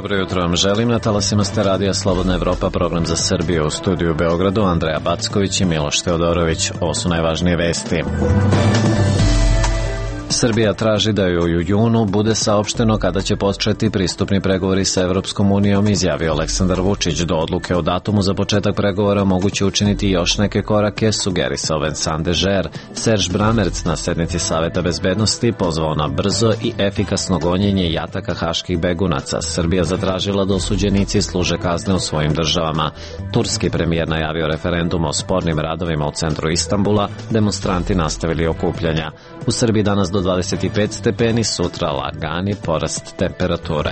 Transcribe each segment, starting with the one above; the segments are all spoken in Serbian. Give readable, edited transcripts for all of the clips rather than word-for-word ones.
Dobro jutro vam želim. Na talasima ste Radija Slobodna Evropa, program za Srbiju. U studiju u Beogradu Andreja Backović i Miloš Teodorović. Ovo su najvažnije vesti. Srbija traži da joj u junu bude saopšteno kada će početi pristupni pregovori sa Evropskom unijom, izjavio Aleksandar Vučić. Do odluke o datumu za početak pregovora moguće učiniti još neke korake, sugerisao Vincent Dežer. Serge Bramerc na sednici Saveta bezbednosti pozvao na brzo i efikasno gonjenje jataka haških begunaca. Srbija zatražila da osuđenici služe kazne u svojim državama. Turski premijer najavio referendum o spornim radovima u centru Istanbula, demonstranti nastavili okupljanja. U Srbiji danas do 25 stepeni, sutra lagani porast temperature.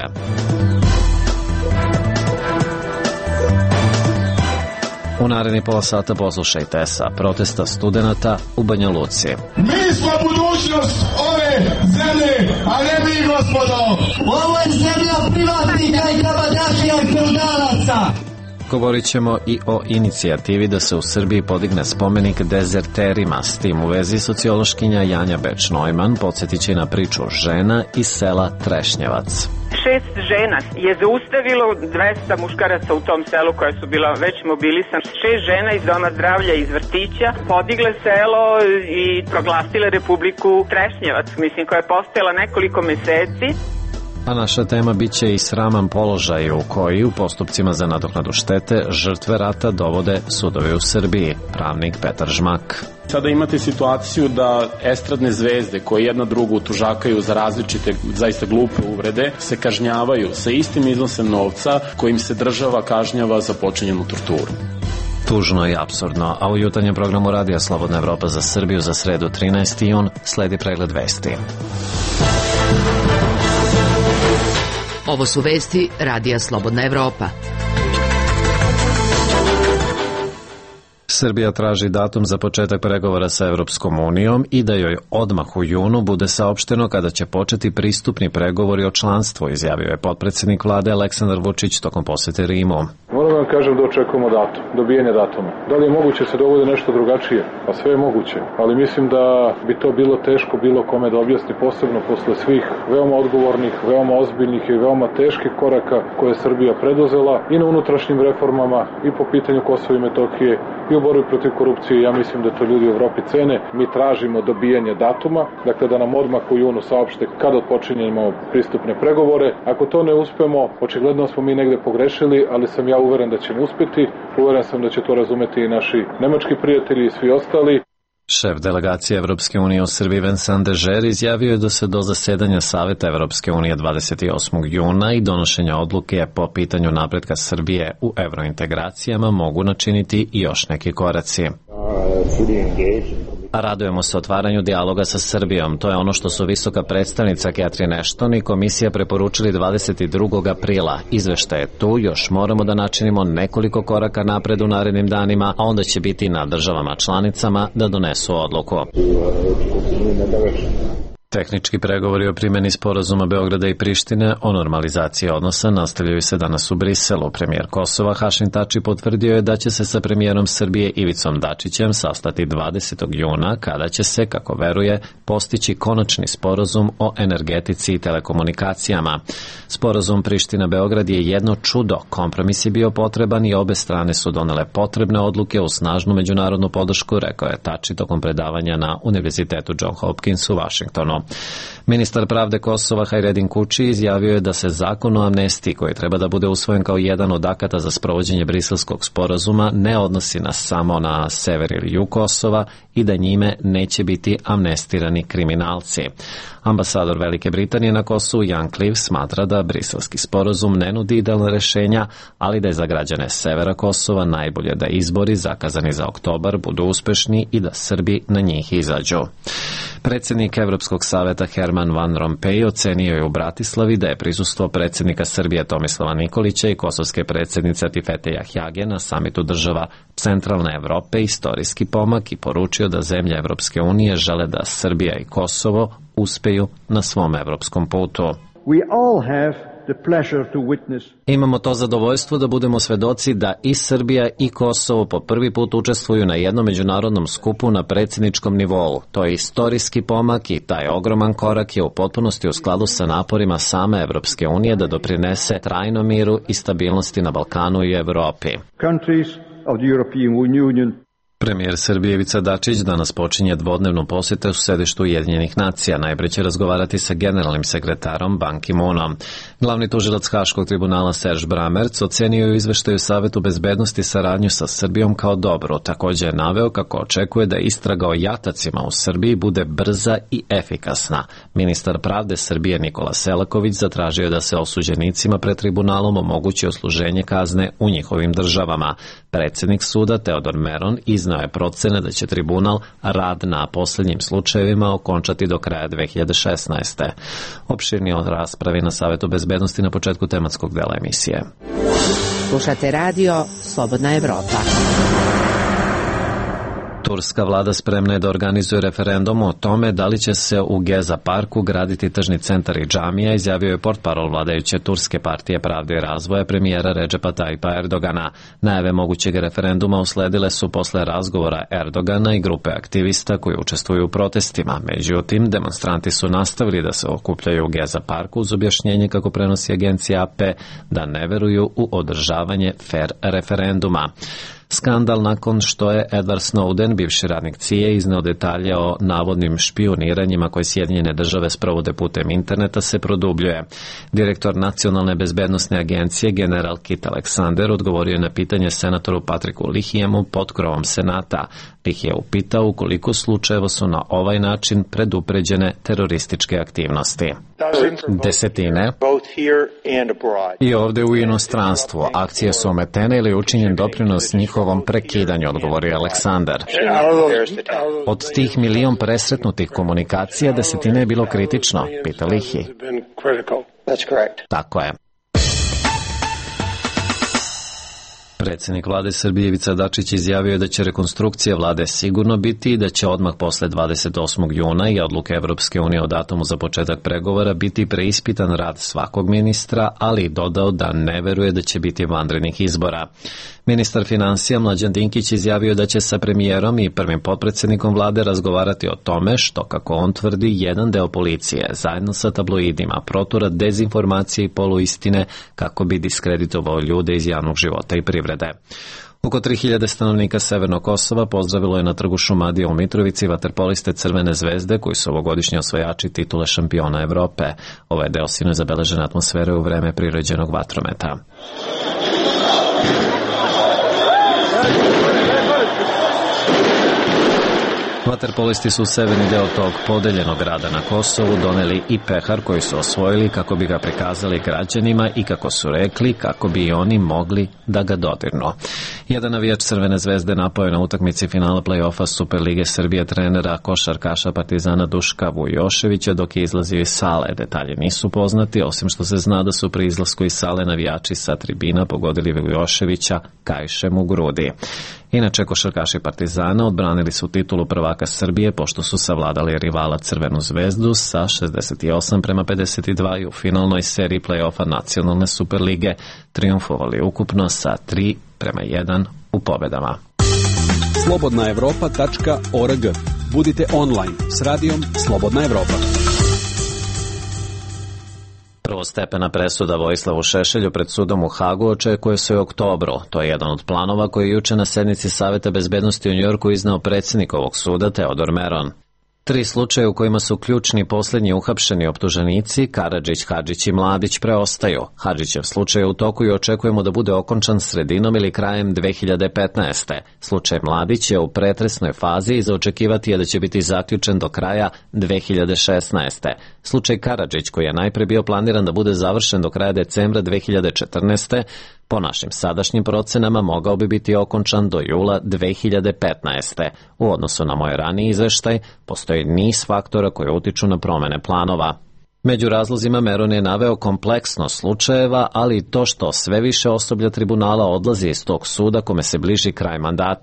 U naredni pola sata poslušajte sa protesta studenata u Banja Luci. Mi smo budućnost ove zemlje, a ne mi, gospodo! Ovo je zemlja privatnika i kabadahija i feudalaca! Govorit ćemo i o inicijativi da se u Srbiji podigne spomenik dezerterima. S tim u vezi sociološkinja Janja Beč-Neumann podsjetit će na priču žena iz sela Trešnjevac. 6 žena je zaustavilo 200 muškaraca u tom selu koja su bila već mobilisana. 6 žena iz doma zdravlja iz vrtića podigle selo i proglasile Republiku Trešnjevac, mislim, koja je postojala nekoliko meseci. A naša tema biće i sraman položaj u koji u postupcima za nadoknadu štete žrtve rata dovode sudovi u Srbiji. Pravnik Petar Žmak. Sada imate situaciju da estradne zvezde koje jedna drugu tužakaju za različite, zaista glupe uvrede, se kažnjavaju sa istim iznosom novca kojim se država kažnjava za počinjenu torturu. Tužno i apsurdno, a u jutarnjem programu Radija Slobodna Evropa za Srbiju za sredu 13. jun sledi pregled vesti. Ovo su vesti Radija Slobodna Evropa. Srbija traži datum za početak pregovora sa Evropskom unijom i da joj odmah u junu bude saopšteno kada će početi pristupni pregovori o članstvu, izjavio je potpredsjednik vlade Aleksandar Vučić tokom posete Rimu. Moram da vam kažem da očekujemo datum, dobijanje datuma. Da li je moguće se dogodi nešto drugačije? Pa sve je moguće, ali mislim da bi to bilo teško bilo kome da objasni, posebno posle svih veoma odgovornih, veoma ozbiljnih i veoma teških koraka koje je Srbija preduzela i na unutrašnjim reformama i po pitanju Kosova i Metohije i u borbi protiv korupcije. Ja mislim da to ljudi u Evropi cene. Mi tražimo dobijanje datuma, dakle da nam odmah u junu saopšte kada odpočinjemo pristupne pregovore. Ako to ne uspemo, očigledno smo mi negde pogrešili, ali sam ja uveren da ćemo uspeti. Uveren sam da će to razumeti i naši nemački prijatelji i svi ostali. Šef delegacije Evropske unije u Srbiji Vincent Dežer izjavio je da se do zasedanja Saveta Evropske unije 28. juna i donošenja odluke po pitanju napretka Srbije u evrointegracijama mogu načiniti i još neki koraci. Radujemo se otvaranju dijaloga sa Srbijom. To je ono što su visoka predstavnica Catherine Ashton i komisija preporučili 22. aprila. Izveštaj je tu, još moramo da načinimo nekoliko koraka napred u narednim danima, a onda će biti na državama članicama da donesu odluku. Tehnički pregovori o primjeni sporazuma Beograda i Prištine o normalizaciji odnosa nastavljaju se danas u Briselu. Premijer Kosova Hašim Tači potvrdio je da će se sa premijerom Srbije Ivicom Dačićem sastati 20. juna, kada će se, kako veruje, postići konačni sporazum o energetici i telekomunikacijama. Sporazum Priština-Beograd je jedno čudo. Kompromis je bio potreban i obe strane su donele potrebne odluke u snažnu međunarodnu podršku, rekao je Tači tokom predavanja na Univerzitetu John Hopkins u Vašingtonu. Ministar pravde Kosova Hajredin Kuči izjavio je da se zakon o amnestiji, koji treba da bude usvojen kao jedan od akata za sprovođenje Briselskog sporazuma, ne odnosi samo na sever ili jug Kosova i da njime neće biti amnestirani kriminalci. Ambasador Velike Britanije na Kosovu Jan Cliff smatra da Briselski sporazum ne nudi idealna rešenja, ali da je za građane severa Kosova najbolje da izbori zakazani za oktobar budu uspešni i da Srbi na njih izađu. Predsjednik Evropskog saveta Herman Van Rompuy ocenio je u Bratislavi da je prisustvo predsjednika Srbije Tomislava Nikolića i kosovske predsjednice Atifete Jahjage na samitu država Centralne Evrope istorijski pomak i poručio da zemlje Evropske unije žele da Srbija i Kosovo uspeju na svom evropskom putu. We all have Imamo to zadovoljstvo da budemo svedoci da i Srbija i Kosovo po prvi put učestvuju na jednom međunarodnom skupu na predsjedničkom nivou. To je istorijski pomak i taj ogroman korak je u potpunosti u skladu sa naporima same Evropske unije da doprinese trajnom miru i stabilnosti na Balkanu i Evropi. Premijer Srbije Ivica Dačić danas počinje dvodnevnu posjetu u sedištu Ujedinjenih nacija. Najpre će razgovarati sa generalnim sekretarom Ban Ki-moonom. Glavni tužilac Haškog tribunala Serge Bramerc ocenio u izveštaju Savetu bezbednosti saradnju sa Srbijom kao dobru. Također je naveo kako očekuje da istraga o jatacima u Srbiji bude brza i efikasna. Ministar pravde Srbije Nikola Selaković zatražio da se osuđenicima pred tribunalom omogući odsluženje kazne u njihovim državama. Predsjednik suda Teodor Meron iznao je procene da će tribunal rad na posljednjim slučajevima okončati do kraja 2016. Opširnije o raspravi na Savetu bezbednosti na početku tematskog dela emisije. Slušate radio Slobodna Evropa. Turska vlada spremna je da organizuje referendum o tome da li će se u Geza parku graditi tržni centar i džamija, izjavio je portparol vladajuće Turske partije pravde i razvoja premijera Redžepa Tajipa Erdogana. Najave mogućeg referenduma usledile su posle razgovora Erdogana i grupe aktivista koji učestvuju u protestima. Međutim, demonstranti su nastavili da se okupljaju u Geza parku uz objašnjenje, kako prenosi agencija AP, da ne veruju u održavanje fer referenduma. Skandal nakon što je Edward Snowden, bivši radnik CIA, izneo detalje o navodnim špijuniranjima koje Sjedinjene države sprovode putem interneta se produbljuje. Direktor Nacionalne bezbednosne agencije general Kit Alexander odgovorio na pitanje senatoru Patricku Leahyemu pod krovom Senata. Leahy je upitao u koliko slučajeva su na ovaj način predupređene terorističke aktivnosti. Desetine i ovde u inostranstvu. Akcije su ometene ili učinjen doprinos njihovom prekidanju, odgovorio Aleksandar. Od tih 1 milion presretnutih komunikacija, desetine je bilo kritično, pita Leahy. Tako je. Predsjednik vlade Srbije Ivica Dačić izjavio je da će rekonstrukcija vlade sigurno biti i da će odmah posle 28. juna i odluke Evropske unije o datumu za početak pregovora biti preispitan rad svakog ministra, ali i dodao da ne veruje da će biti vanrednih izbora. Ministar finansija Mlađan Dinkić izjavio da će sa premijerom i prvim potpredsjednikom vlade razgovarati o tome što, kako on tvrdi, jedan deo policije zajedno sa tabloidima protura dezinformacije i poluistine kako bi diskreditovao ljude iz javnog života i privrede. Oko 3000 stanovnika Severnog Kosova pozdravilo je na trgu Šumadija u Mitrovici vaterpoliste Crvene zvezde koji su ovogodišnji osvajači titule šampiona Evrope. Ovaj deo sinoć zabeležene atmosfere u vreme priređenog vatrometa. Vaterpolisti su u severni deo tog podeljenog grada na Kosovu doneli i pehar koji su osvojili kako bi ga prikazali građanima i, kako su rekli, kako bi i oni mogli da ga dodirnu. Jedan navijač Crvene zvezde napao je na utakmici finala play-offa Superlige Srbije trenera košarkaša Partizana Duška Vujoševića dok je izlazio iz sale. Detalje nisu poznati, osim što se zna da su pri izlasku iz sale navijači sa tribina pogodili Vujoševića kaišem u grudi. Inače, košarkaši Partizana odbranili su titulu prvaka Srbije pošto su savladali rivala Crvenu zvezdu sa 68-52 i u finalnoj seriji play-offa Nacionalne Superlige triumfovali ukupno sa 3-1 u pobedama. slobodnaevropa.org. Budite online s radijom Slobodna Evropa. Prvostepena presuda Vojislavu Šešelju pred sudom u Hagu očekuje se u oktobru. To je jedan od planova koji je juče na sednici Saveta bezbednosti u Njujorku izneo predsjednik ovog suda Teodor Meron. 3 slučaje u kojima su ključni posljednji uhapšeni optuženici, Karadžić, Hadžić i Mladić, preostaju. Hadžićev slučaj je u toku i očekujemo da bude okončan sredinom ili krajem 2015. Slučaj Mladić je u pretresnoj fazi i za očekivati je da će biti zaključen do kraja 2016. Slučaj Karadžić, koji je najpre bio planiran da bude završen do kraja decembra 2014. po našim sadašnjim procenama mogao bi biti okončan do jula 2015. U odnosu na moj raniji izveštaj, postoji niz faktora koji utiču na promene planova. Među razlozima Meron je naveo kompleksnost slučajeva, ali i to što sve više osoblja tribunala odlazi iz tog suda kome se bliži kraj mandata.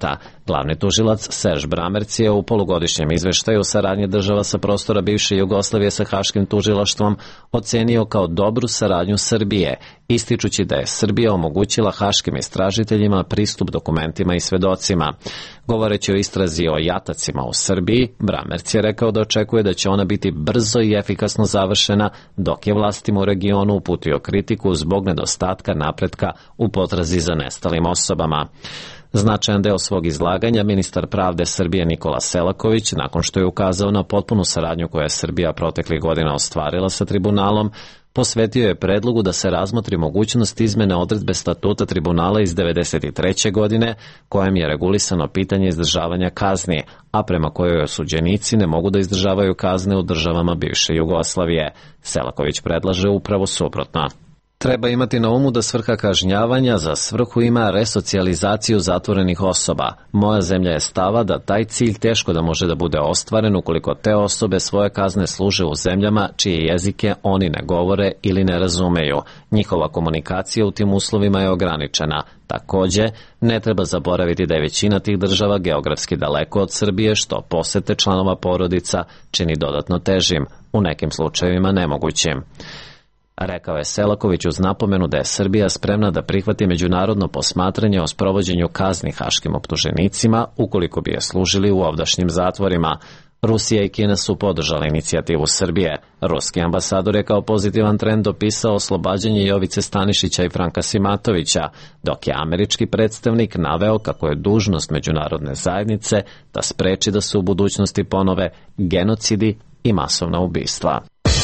Glavni tužilac Serž Bramerc je u polugodišnjem izveštaju saradnje država sa prostora bivše Jugoslavije sa Haškim tužilaštvom ocenio kao dobru saradnju Srbije, ističući da je Srbija omogućila haškim istražiteljima pristup dokumentima i svedocima. Govoreći o istrazi o jatacima u Srbiji, Bramerc je rekao da očekuje da će ona biti brzo i efikasno završena, dok je vlastima u regionu uputio kritiku zbog nedostatka napretka u potrazi za nestalim osobama. Značajan deo svog izlaganja ministar pravde Srbije Nikola Selaković, nakon što je ukazao na potpunu saradnju koja je Srbija proteklih godina ostvarila sa tribunalom, posvetio je predlogu da se razmotri mogućnost izmene odredbe statuta tribunala iz 1993. godine, kojem je regulisano pitanje izdržavanja kazni, a prema kojoj osuđenici ne mogu da izdržavaju kazne u državama bivše Jugoslavije. Selaković predlaže upravo suprotno. Treba imati na umu da svrha kažnjavanja za svrhu ima resocijalizaciju zatvorenih osoba. Moja zemlja je stava da taj cilj teško da može da bude ostvaren ukoliko te osobe svoje kazne služe u zemljama čije jezike oni ne govore ili ne razumeju. Njihova komunikacija u tim uslovima je ograničena. Takođe, ne treba zaboraviti da je većina tih država geografski daleko od Srbije, što posete članova porodica čini dodatno težim, u nekim slučajevima nemogućim. Rekao je Selaković uz napomenu da je Srbija spremna da prihvati međunarodno posmatranje o sprovođenju kazni haškim optuženicima ukoliko bi je služili u ovdašnjim zatvorima. Rusija i Kina su podržali inicijativu Srbije. Ruski ambasador je kao pozitivan trend opisao oslobađanje Jovice Stanišića i Franka Simatovića, dok je američki predstavnik naveo kako je dužnost međunarodne zajednice da spreči da se u budućnosti ponove genocidi i masovna ubistva.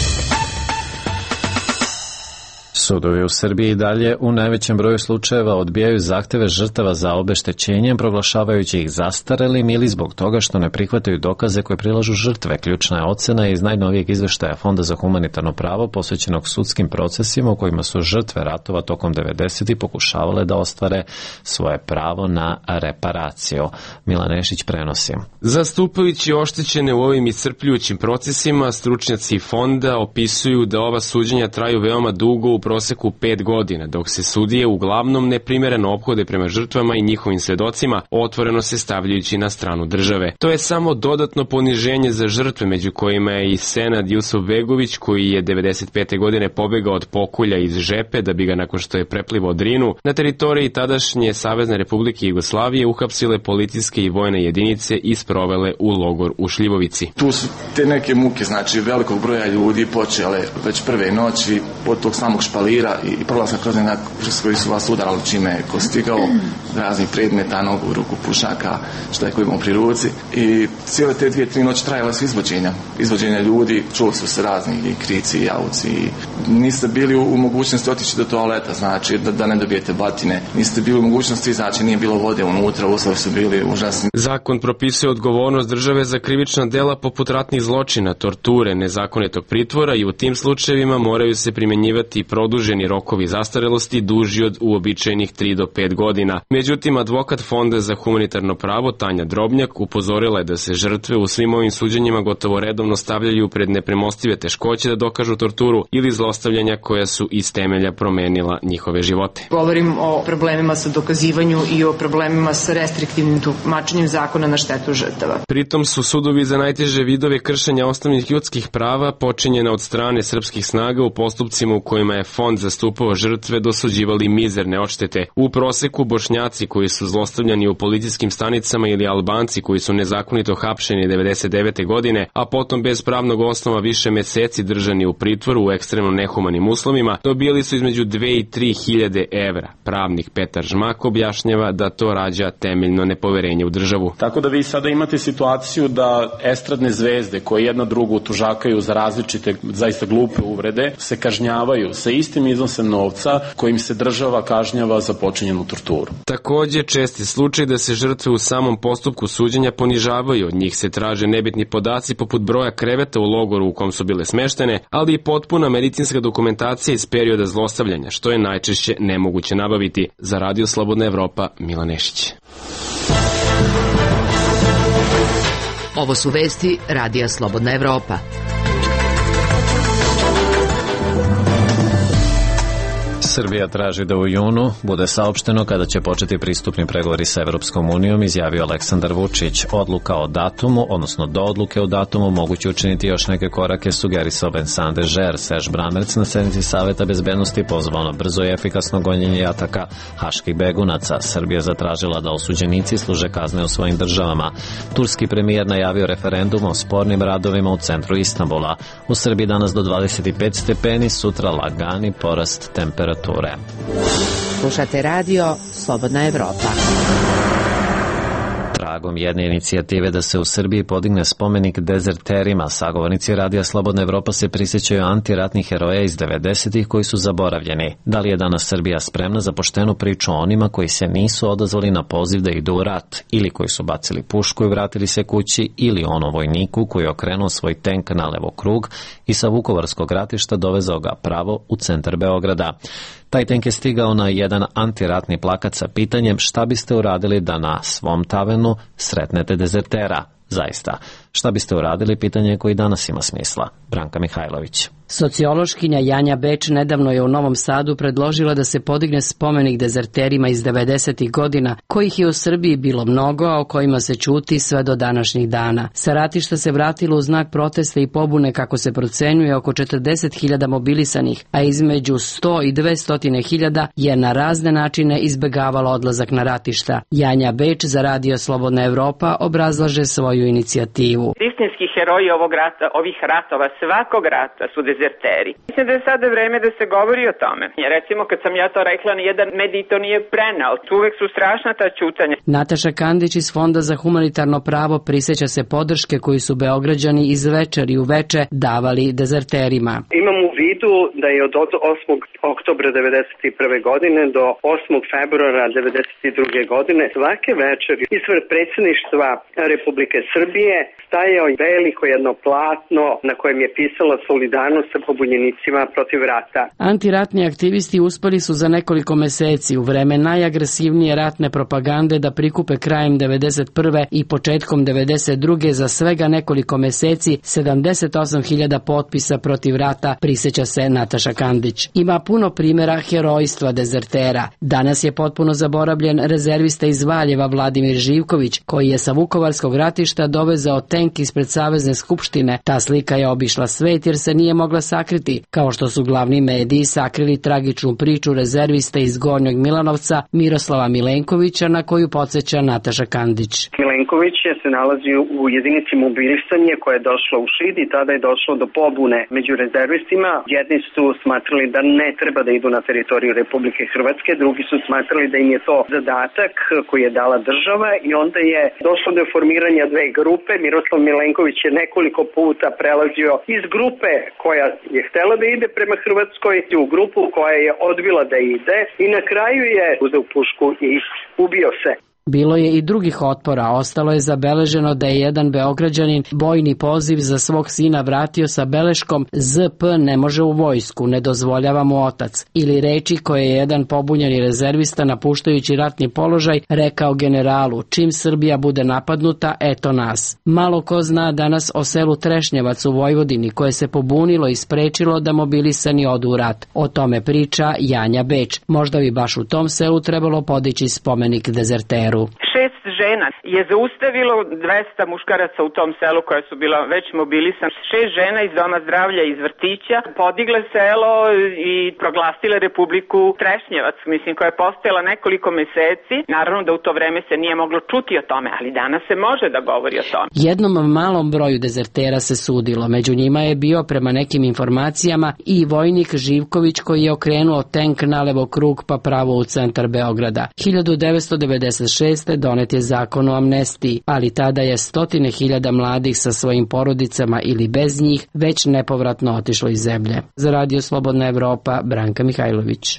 Sudovi u Srbiji dalje u najvećem broju slučajeva odbijaju zahteve žrtava za obeštećenjem, proglašavajući ih zastarelim ili zbog toga što ne prihvataju dokaze koje prilažu žrtve. Ključna je ocena iz najnovijeg izveštaja Fonda za humanitarno pravo posvećenog sudskim procesima u kojima su žrtve ratova tokom 90. pokušavale da ostvare svoje pravo na reparaciju. Milan Nešić prenosi. Zastupajući oštećene u ovim iscrpljujućim procesima, stručnjaci fonda opisuju da ova suđenja traju veoma dugo, u proseku 5 godina, dok se sudije uglavnom neprimereno ophode prema žrtvama i njihovim svedocima, otvoreno se stavljajući na stranu države. To je samo dodatno poniženje za žrtve, među kojima je i Senad Jusufbegović, koji je 95. godine pobegao od pokolja iz Žepe da bi ga, nakon što je preplivao Drinu, na teritoriji tadašnje Savezne Republike Jugoslavije uhapsile policijske i vojne jedinice i sprovele u logor u Šljivovici. Tu su te neke muke, znači velikog broja ljudi počele već prve noći od tog samog špalira i prolaska kroz nenak kroz koji su vas udarali čime je ko stigao, raznih predmeta, nogu, ruku, pušaka, šta je ko imao pri ruci. I cijele te 2-3 noći trajale su izvođenja ljudi, čuli su se razni i krici i jauci. Niste bili u mogućnosti otići do toaleta, znači da ne dobijete batine. Niste bili u mogućnosti izaći, nije bilo vode unutra, uslovi su bili užasni. Zakon propisuje odgovornost države za krivična dela poput ratnih zločina, torture, nezakonitog pritvora i u tim slučajevima moraju se primenjivati produženi rokovi zastarelosti duži od uobičajenih 3 do 5 godina. Međutim, advokat Fonda za humanitarno pravo Tanja Drobnjak upozorila je da se žrtve u svim ovim suđenjima gotovo redovno stavljaju pred nepremostive teškoće da dokažu torturu ili zlostavljanja koja su iz temelja promenila njihove živote. Govorim o problemima sa dokazivanju i o problemima sa restriktivnim tumačenjem zakona na štetu žrtava. Pritom su sudovi za najteže vidove kršenja osnovnih ljudskih prava počinjena od strane srpskih snaga u postupcima u kojima je Fond zastupao žrtve dosuđivali mizerne odštete. U proseku Bošnjaci koji su zlostavljani u policijskim stanicama ili Albanci koji su nezakonito hapšeni 99. godine, a potom bez pravnog osnova više meseci držani u pritvoru u ekstremno nehumanim uslovima, dobijali su između 2 i 3 hiljade evra. Pravnik Petar Žmak objašnjava da to rađa temeljno nepoverenje u državu. Tako da vi sada imate situaciju da estradne zvezde koje jedna drugu tužakaju za različite, zaista glupe uvrede, se kažnjavaju sa istim iznosom novca kojim se država kažnjava za počinjenu torturu. Takođe, česti slučaj da se žrtve u samom postupku suđenja ponižavaju, od njih se traže nebitni podaci poput broja kreveta u logoru u kom su bile smeštene, ali i potpuna medicinska dokumentacija iz perioda zlostavljanja, što je najčešće nemoguće nabaviti. Za Radio Slobodna Evropa, Milan Nešić. Ovo su vesti Radija Slobodna Evropa. Srbija traži da u junu bude saopšteno kada će početi pristupni pregovori sa Evropskom unijom, izjavio Aleksandar Vučić. Odluka o datumu, odnosno do odluke o datumu, moguće učiniti još neke korake, sugerisao Vincent de Geer. Serge Bramertz na sednici Saveta bezbednosti pozvao na brzo i efikasno gonjenje ataka haških begunaca. Srbija zatražila da osuđenici služe kazne u svojim državama. Turski premijer najavio referendum o spornim radovima u centru Istanbula. U Srbiji danas do 25 stepeni, sutra lagani porast temperature. Slušate radio Slobodna Evropa. Tragom jedne inicijative da se u Srbiji podigne spomenik dezerterima, sagovornici Radija Slobodna Evropa se prisjećaju antiratnih heroja iz 90-ih koji su zaboravljeni. Da li je danas Srbija spremna za poštenu priču o onima koji se nisu odazvali na poziv da idu u rat, ili koji su bacili pušku i vratili se kući, ili ono vojniku koji je okrenuo svoj tenk na levo krug i sa Vukovarskog ratišta dovezao ga pravo u centar Beograda. Taj tenk je stigao na jedan antiratni plakat sa pitanjem šta biste uradili da na svom tavenu sretnete dezertera. Zaista, šta biste uradili, pitanje koje danas ima smisla. Branka Mihajlović. Sociološkinja Janja Beč nedavno je u Novom Sadu predložila da se podigne spomenik dezerterima iz 90-ih godina, kojih je u Srbiji bilo mnogo, a o kojima se ćuti sve do današnjih dana. Sa ratišta se vratilo u znak protesta i pobune, kako se procenjuje, oko 40.000 mobilisanih, a između 100 i 200.000 je na razne načine izbegavalo odlazak na ratišta. Janja Beč za Radio Slobodna Evropa obrazlaže svoju inicijativu. Istinski heroji ovih ratova, svakog rata su dezerteri. Mislim da je sada vreme da se govori o tome. Recimo, kad sam ja to rekla, nijedan medij to nije prenao. Uvek su strašna ta ćutanja. Nataša Kandić iz Fonda za humanitarno pravo prisjeća se podrške koju su Beograđani iz večeri u veče davali dezerterima. Imam u vidu da je od 8. oktobra 1991. godine do 8. februara 1992. godine svake večeri ispred predsjedništva Republike Srbije stajao veliko jedno platno na kojem je pisala solidarnost sa pobunjenicima protiv rata. Antiratni aktivisti uspeli su za nekoliko meseci u vreme najagresivnije ratne propagande da prikupe krajem 1991. i početkom 1992. za svega nekoliko meseci 78.000 potpisa protiv rata, prisjeća se Nataša Kandić. Ima puno primjera herojstva dezertera. Danas je potpuno zaboravljen rezervista iz Valjeva Vladimir Živković, koji je sa Vukovarskog ratišta dovezao tenk ispred Savezne skupštine. Ta slika je obišla svet jer se nije mogla sakriti, kao što su glavni mediji sakrili tragičnu priču rezerviste iz Gornjeg Milanovca Miroslava Milenkovića, na koju podsjeća Nataša Kandić. Milenković je se nalazio u jedinici mobilisanje koja je došla u Šid i tada je došlo do pobune među rezervistima. Jedni su smatrali da ne treba da idu na teritoriju Republike Hrvatske, drugi su smatrali da im je to zadatak koji je dala država i onda je došlo do formiranja dve grupe. Miroslav Milenković je nekoliko puta prelazio iz grupe koja je htela da ide prema Hrvatskoj u grupu koja je odbila da ide i na kraju je uzeo pušku i ubio se. Bilo je i drugih otpora. Ostalo je zabeleženo da je jedan Beograđanin bojni poziv za svog sina vratio sa beleškom ZP ne može u vojsku, ne dozvoljava mu otac, ili reči koje je jedan pobunjeni rezervista napuštajući ratni položaj rekao generalu: čim Srbija bude napadnuta, eto nas. Malo ko zna danas o selu Trešnjevac u Vojvodini, koje se pobunilo i sprečilo da mobilisani odu u rat. O tome priča Janja Beč. Možda bi baš u tom selu trebalo podići spomenik dezerteru. 6 žena je zaustavilo 200 muškaraca u tom selu koja su bila već mobilisana. 6 žena iz Doma zdravlja iz vrtića podigle selo i proglasile Republiku Trešnjevac, mislim, koja je postojala nekoliko meseci. Naravno da u to vreme se nije moglo čuti o tome, ali danas se može da govori o tome. Jednom malom broju dezertera se sudilo. Među njima je bio, prema nekim informacijama, i vojnik Živković, koji je okrenuo tenk na levo krug pa pravo u centar Beograda. 1996. donet je zakon o amnestiji, ali tada je 100.000 mladih sa svojim porodicama ili bez njih već nepovratno otišlo iz zemlje. Za Radio Slobodna Evropa, Branka Mihajlović.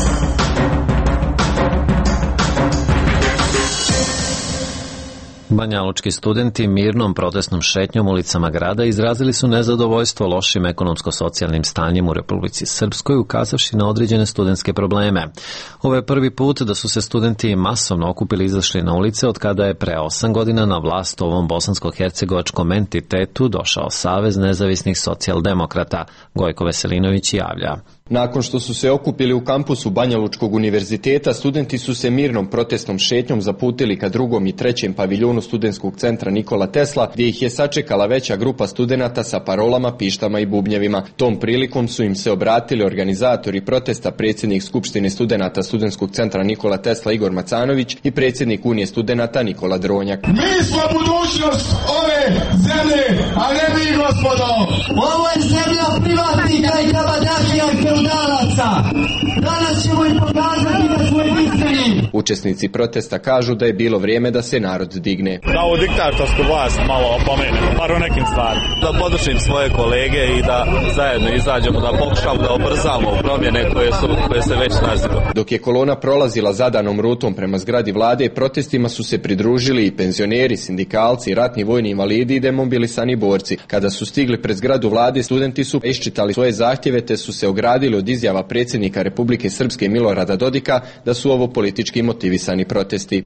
Banjalučki studenti mirnom protestnom šetnjom ulicama grada izrazili su nezadovoljstvo lošim ekonomsko-socijalnim stanjem u Republici Srpskoj, ukazavši na određene studentske probleme. Ovo je prvi put da su se studenti masovno okupili i izašli na ulice od kada je pre 8 godina na vlast u ovom bosansko-hercegovačkom entitetu došao Savez nezavisnih socijaldemokrata. Gojko Veselinović javlja. Nakon što su se okupili u kampusu Banjalučkog univerziteta, studenti su se mirnom protestnom šetnjom zaputili ka drugom i trećem paviljonu studentskog centra Nikola Tesla, gdje ih je sačekala veća grupa studenata sa parolama, pištama i bubnjevima. Tom prilikom su im se obratili organizatori protesta, predsjednik Skupštine studenata studentskog centra Nikola Tesla Igor Macanović i predsjednik Unije studenata Nikola Dronjak. Mi smo budućnost ove zemlje, a ne mi, gospodo. Ovo je zemlja privatnika i kabadahija i feudalaca. Danas ćemo im pokazati da smo jedinstveni. Učesnici protesta kažu da je bilo vrijeme da se narod digne. Da ovu diktatorsku vlast malo opomenemo, bar u nekim stvarima. Da podržim svoje kolege i da zajedno izađemo, da pokušamo da obrzamo promjene koje se već naziru. Dok je kolona prolazila zadanom rutom prema zgradi vlade, protestima su se pridružili i penzioneri, sindikalci, ratni vojni invalidi i demobilisani borci. Kada su stigli pred zgradu vlade, studenti su iščitali svoje zahtjeve te su se ogradili od izjava predsjednika Republike Srpske Milorada Dodika da su ovo politički motivisani protesti.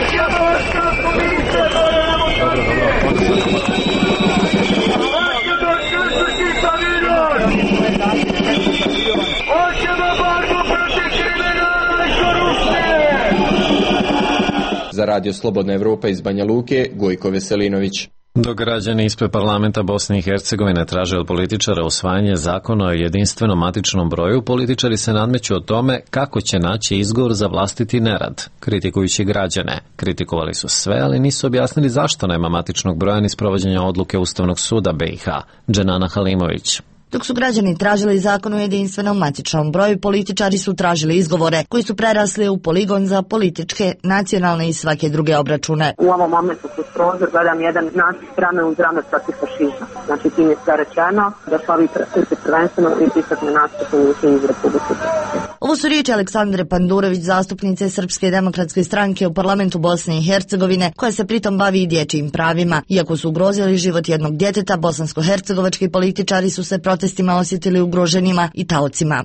Za Radio Slobodna Evropa iz Banja Luke, Gojko Veselinović. Dok građani ispred parlamenta Bosne i Hercegovine traže od političara usvajanje zakona o jedinstvenom matičnom broju, političari se nadmeću o tome kako će naći izgovor za vlastiti nerad, kritikujući građane. Kritikovali su sve, ali nisu objasnili zašto nema matičnog broja ni sprovođenja odluke Ustavnog suda BiH. Dženana Halimović. Dok su građani tražili zakon o jedinstvenom matičnom broju, političari su tražili izgovore koji su prerasli u poligon za političke, nacionalne i svake druge obračune. U ovom momentu kroz prozor gledam jedan natpis rame uz rame protiv fašizma. Znači tim je sve rečeno da su ovi protesti prvenstveno pritisakne natpise iz Republike Srpske. Ovo su riječi Aleksandre Pandurović, zastupnice Srpske demokratske stranke u parlamentu Bosne i Hercegovine, koja se pritom bavi i dječjim pravima. Iako su ugrozili život jednog djeteta, bosansko-hercegovački političari su se protestima osjetili ugroženima i taocima.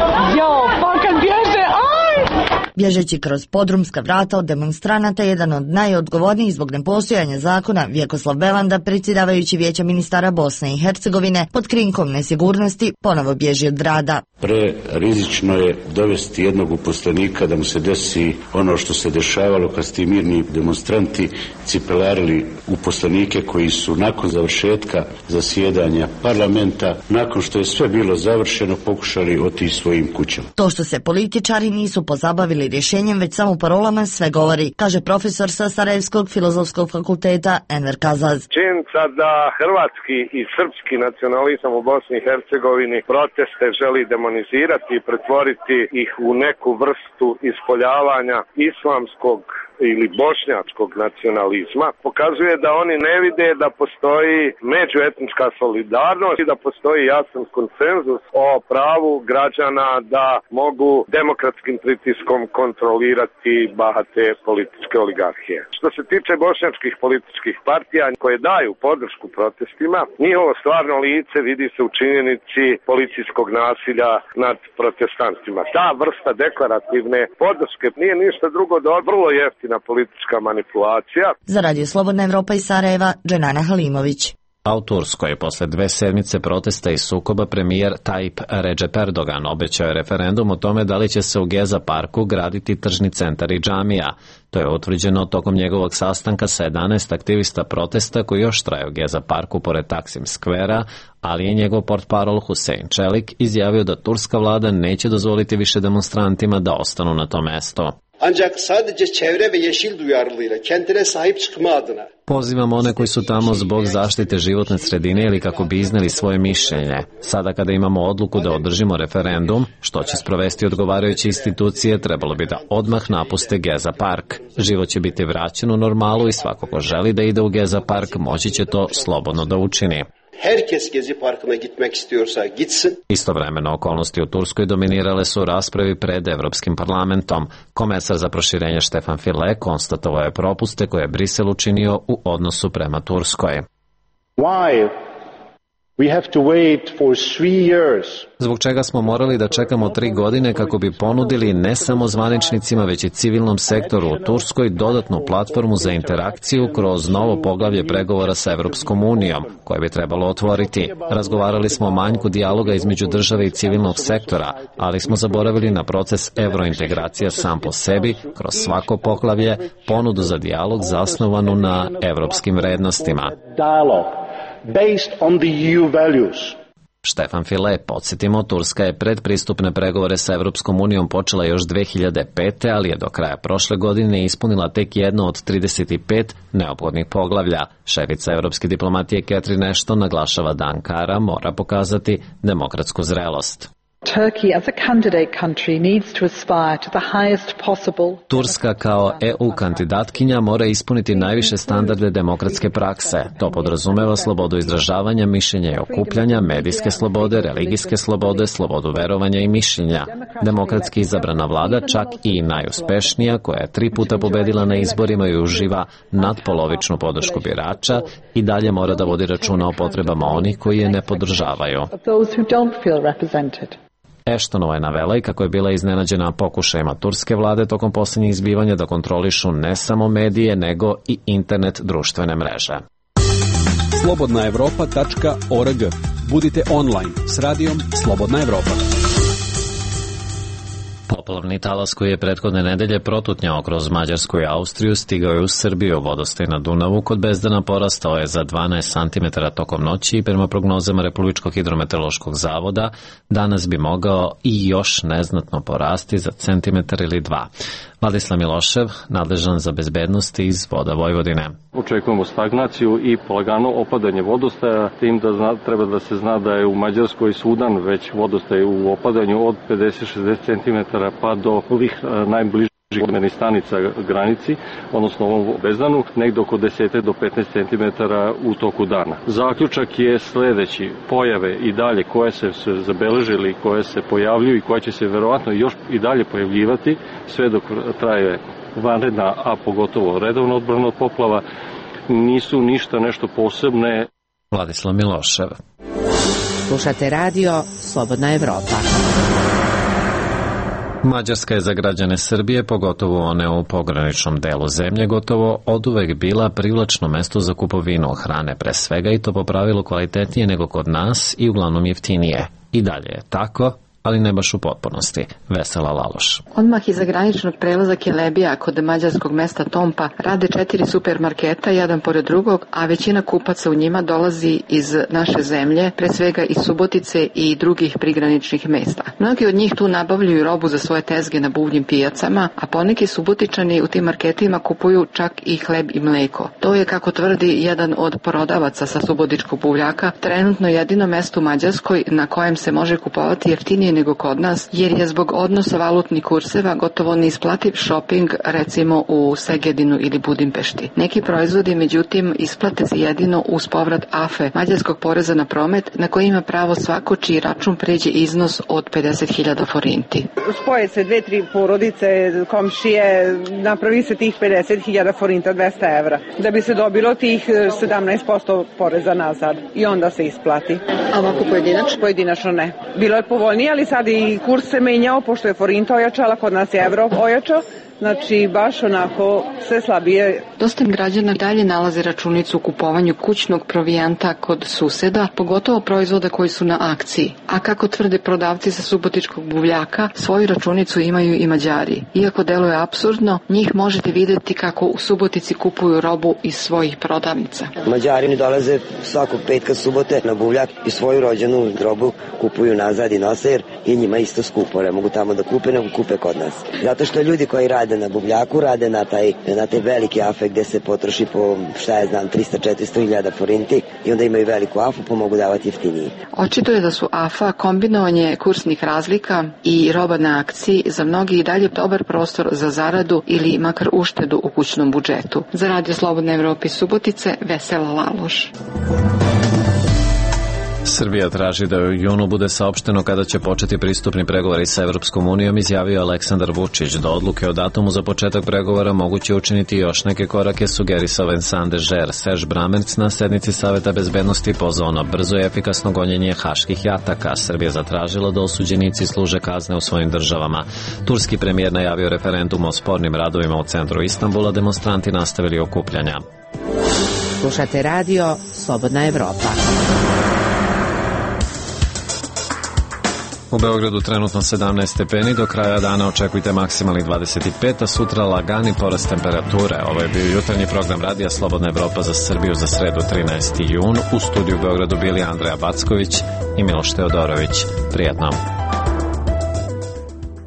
Bježeći kroz podrumska vrata od demonstranata, jedan od najodgovornijih zbog nepostojanja zakona, Vjekoslav Belanda, predsjedavajući Vijeća ministara Bosne i Hercegovine, pod krinkom nesigurnosti ponovo bježi od rada. Prerizično je dovesti jednog uposlenika da mu se desi ono što se dešavalo kad su ti mirni demonstranti cipelarili uposlenike koji su nakon završetka zasjedanja parlamenta, nakon što je sve bilo završeno, pokušali otići svojim kućama. To što se političari nisu pozabavili rješenjem, već samo parolama, sve govori, kaže profesor sa Sarajevskog filozofskog fakulteta Enver Kazaz. Činjenica da hrvatski i srpski nacionalizam u Bosni i Hercegovini proteste želi demonizirati i pretvoriti ih u neku vrstu ispoljavanja islamskog ili bošnjačkog nacionalizma, pokazuje da oni ne vide da postoji međuetnička solidarnost i da postoji jasan konsenzus o pravu građana da mogu demokratskim pritiskom kontrolirati bahate političke oligarhije. Što se tiče bošnjačkih političkih partija koje daju podršku protestima, njihovo stvarno lice vidi se u činjenici policijskog nasilja nad protestantima. Ta vrsta deklarativne podrške nije ništa drugo do vrlo jeftina politička manipulacija. Za Radio Slobodna Evropa iz Sarajeva, Dženana Halimović. A u Turskoj, posle 2 sedmice protesta i sukoba, premijer Tayyip Recep Erdogan obećao je referendum o tome da li će se u Geza parku graditi tržni centar i džamija. To je utvrđeno tokom njegovog sastanka sa 11 aktivista protesta koji još traju u Geza parku pored Taksim skvera, ali je njegov portparol Hüseyin Çelik izjavio da turska vlada neće dozvoliti više demonstrantima da ostanu na to mesto. Ancak sadece çevre ve yeşil duyarlılığıyla kentine sahip çıkma adına. Pozivam one koji su tamo zbog zaštite životne sredine ili kako bi izneli svoje mišljenje. Sada kada imamo odluku da održimo referendum, što će sprovesti odgovarajuće institucije, trebalo bi da odmah napuste Geza park. Život će biti vraćen u normalu i svako ko želi da ide u Geza park moći će to slobodno da učini. Herkes Gezi parkına gitmek istiyorsa gitsin. Istovremeno okolnosti u Turskoj dominirale su u raspravi pred Evropskim parlamentom. Komesar za proširenje Štefan File konstatovao je propuste koje je Brisel učinio u odnosu prema Turskoj. Why Zbog čega smo morali da čekamo 3 godine kako bi ponudili ne samo zvaničnicima, već i civilnom sektoru u Turskoj dodatnu platformu za interakciju kroz novo poglavlje pregovora sa Evropskom unijom, koje bi trebalo otvoriti. Razgovarali smo o manjku dijaloga između države i civilnog sektora, ali smo zaboravili na proces evrointegracija sam po sebi, kroz svako poglavlje, ponudu za dijalog zasnovanu na evropskim vrednostima. Based on the EU values. Štefan File, podsjetimo, Turska je predpristupne pregovore sa Evropskom unijom počela još 2005. ali je do kraja prošle godine ispunila tek jedno od 35 neophodnih poglavlja. Šefica evropske diplomatije Catherine Ashton naglašava da Ankara mora pokazati demokratsku zrelost. Turska kao EU kandidatkinja mora ispuniti najviše standarde demokratske prakse. To podrazumeva slobodu izražavanja, mišljenja i okupljanja, medijske slobode, religijske slobode, slobodu verovanja i mišljenja. Demokratski izabrana vlada, čak i najuspešnija, koja je 3 puta pobedila na izborima i uživa nadpolovičnu podršku birača, i dalje mora da vodi računa o potrebama onih koji je ne podržavaju. Ashtonova je navela i kako je bila iznenađena pokušajima turske vlade tokom posljednjih zbivanja da kontrolišu ne samo medije, nego i internet društvene mreže. Slobodnaevropa.org. Budite online s radijom Slobodna Evropa. Poplavni talas koji je prethodne nedelje protutnjao kroz Mađarsku i Austriju stigao je u Srbiju. Vodostaj na Dunavu kod Bezdana porastao je za 12 cm tokom noći i prema prognozama Republičkog hidrometeorološkog zavoda danas bi mogao i još neznatno porasti za centimetar ili 2. Vladislav Milošev, nadležan za bezbednost iz Voda Vojvodine. Očekujemo stagnaciju i polagano opadanje vodostaja, tim da treba da se zna da je u Mađarskoj Sudan već vodostaj u opadanju od 50-60 cm pa do ovih najbližih mernih stanica granici, odnosno ovom Bezdanu, negde oko 10 do 15 cm u toku dana. Zaključak je sledeći: pojave i dalje koje se zabeležili, koje se pojavljuju i koje će se verovatno još i dalje pojavljivati sve dok traje vanredna, a pogotovo redovna odbrana od poplava, nisu ništa nešto posebne. Vladislav Milošev. Slušate radio Slobodna Evropa. Mađarska je za građane Srbije, pogotovo one u pograničnom delu zemlje, gotovo oduvek bila privlačno mesto za kupovinu hrane pre svega, i to po pravilu kvalitetnije nego kod nas i uglavnom jeftinije. I dalje je tako, ali ne baš u potpunosti. Vesela Laloš. Odmah iza graničnog prelaza Kelebija kod mađarskog mesta Tompa rade 4 supermarketa, jedan pored drugog, a većina kupaca u njima dolazi iz naše zemlje, pre svega iz Subotice i drugih prigraničnih mesta. Mnogi od njih tu nabavljaju robu za svoje tezge na buvljim pijacama, a poneki Subotičani u tim marketima kupuju čak i hleb i mleko. To je, kako tvrdi jedan od prodavaca sa subotičkog buvljaka, trenutno jedino mesto u Mađarskoj na kojem se može kupovati jeftinije nego kod nas, jer je zbog odnosa valutnih kurseva gotovo neisplativ shopping, recimo u Segedinu ili Budimpešti. Neki proizvodi, međutim, isplate se jedino uz povrat AFE, mađarskog poreza na promet, na koji ima pravo svako čiji račun pređe iznos od 50.000 forinti. Spoje se 2-3 porodice, komšije, napravi se tih 50.000 forinta, 200 evra, da bi se dobilo tih 17% poreza nazad i onda se isplati. A ovako pojedinačno? Pojedinačno ne. Bilo je povoljnije, ali sad i kurs se menjao, pošto je forinta ojačala, kod nas je evro ojačao. Znači, baš onako sve slabije. Dosta građana dalje nalaze računicu u kupovanju kućnog provijanta kod suseda, pogotovo proizvoda koji su na akciji. A kako tvrde prodavci sa subotičkog buvljaka, svoju računicu imaju i Mađari. Iako deluje apsurdno, njih možete videti kako u Subotici kupuju robu iz svojih prodavnica. Mađari ne dolaze svakog petka subote na buvljak i svoju rođenu robu kupuju nazad i nose, jer je njima isto skupo. Ne mogu tamo da kupe, nego kupe kod nas. Zato što ljudi koji rade na buvljaku, rade na taj veliki afe gde se potroši po, 300-400 hiljada forinti, i onda imaju veliku afu pa mogu davati jeftiniji. Očito je da su afa kombinovanje kursnih razlika i roba na akciji za mnogi i dalje dobar prostor za zaradu ili makar uštedu u kućnom budžetu. Za Radio Slobodna Evropa iz Subotice, Vesela Laloš. Srbija traži da u junu bude saopšteno kada će početi pristupni pregovori sa Evropskom unijom, izjavio Aleksandar Vučić. Do odluke o datumu za početak pregovora moguće učiniti još neke korake, sugerisao Vincent Dežer. Serge Bramertz na sednici Saveta bezbednosti pozvao na brzo i efikasno gonjenje haških jataka. Srbija zatražila da osuđenici služe kazne u svojim državama. Turski premijer najavio referendum o spornim radovima u centru Istanbula, demonstranti nastavili okupljanja. Slušate radio Slobodna Evropa. U Beogradu trenutno 17 stepeni, do kraja dana očekujte maksimalni 25, a sutra lagani porast temperature. Ovo je bio jutarnji program radija Slobodna Evropa za Srbiju za sredu 13. jun. U studiju u Beogradu bili Andreja Backović i Miloš Teodorović. Prijatno.